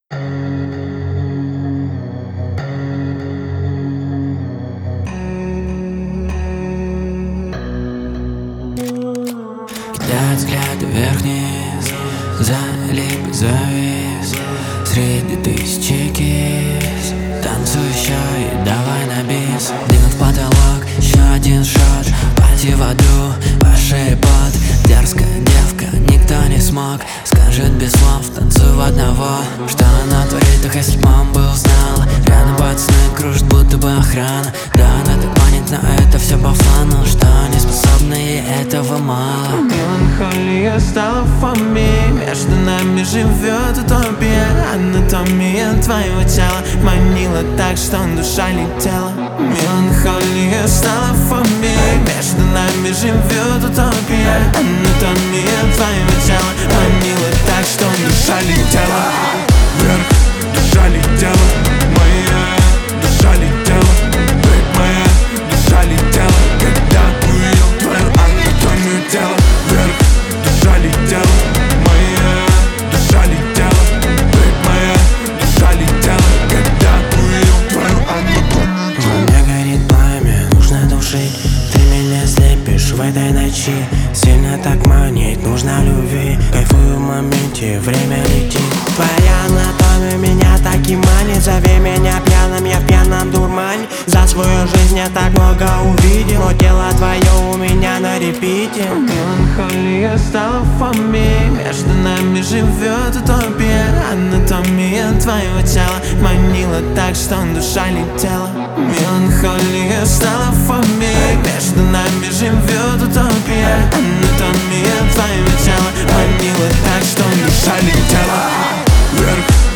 Кидает взгляд вверх-вниз, залип, завис среди тысячи кис. Танцующая, давай на бис. Дым в потолок, еще один шот. Пальцы в аду, по шее пот. Дерзкая девка, никто не смог. Скажет без слов, танцуй в одного. Что она творит, так если б мама был знал. Рядом пацаны кружат, будто бы охрана. Да, она так манит, но это все по фану. Что они способны, и этого мало. Меланхолия стала фобией. Между нами живет утопия. Анатомия твоего тела манила так, что душа летела. Меланхолия стала фобией. Между нами живет утопия. Анатомия твоего тела манила так, что душа летела. Вверх душа летела, моя душа летела. Бэйб, моя душа летела, когда увидел твою анатомию тела. Вверх душа летела, моя душа летела. Бэйб, моя душа летела, когда увидел твою анатомию тела. Во мне горит пламя, нужно душить. Ты меня слепишь в этой ночи. Сильно так манит, нужна любви. Кайфую в моменте, время летит. Твоя анатомия меня так и манит. Зови меня пьяным, я в пьяном дурмане. За свою жизнь я так много увидел, но тело твое у меня на репите. Меланхолия стала фобией. Между нами живет утопия. Анатомия твоего тела манила так, что душа летела. Меланхолия стала фобией. Между нами живет утопия. Анатомия твоего тела манила так, что душа летела. Вверх